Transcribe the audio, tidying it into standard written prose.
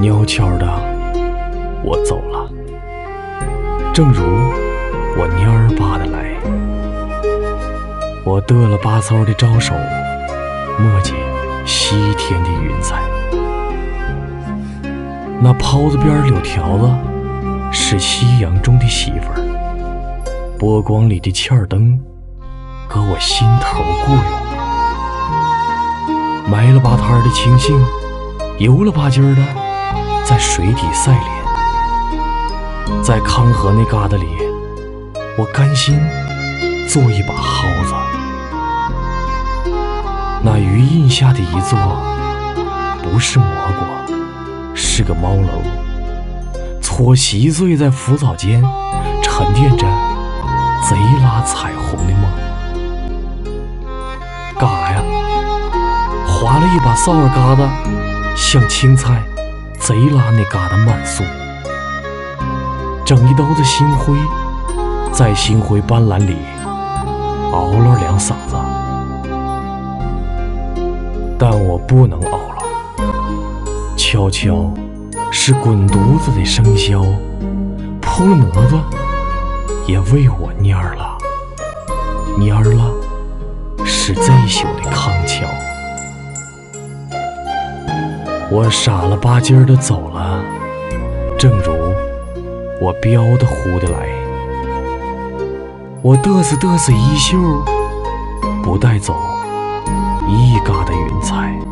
悄悄的我走了，正如我蔫儿巴的来。我嘚了吧嗖的招手，墨迹西天的云彩。那袍子边柳条子是夕阳中的媳妇儿，波光里的欠儿灯搁我心头雇佣。埋了吧摊的青杏，油了吧唧儿的在水底晒脸。在康河那旮瘩里，我甘心做一把蒿子。那余荫下的一座不是蘑菇，是个茅楼，搓稀碎在浮藻间，沉淀着贼拉彩虹的梦。干啥呀？划了一把扫帚疙瘩，像青菜贼拉那疙瘩满素。整一兜子星灰，在星灰斑斓里熬了两嗓子。但我不能熬了，悄悄是滚犊子的笙箫，扑了蛾子也为我蔫儿了，蔫儿了是这宿的康桥。我傻了吧唧儿的走了，正如我标的呼的来。我嘚瑟嘚瑟衣袖，不带走一疙瘩云彩。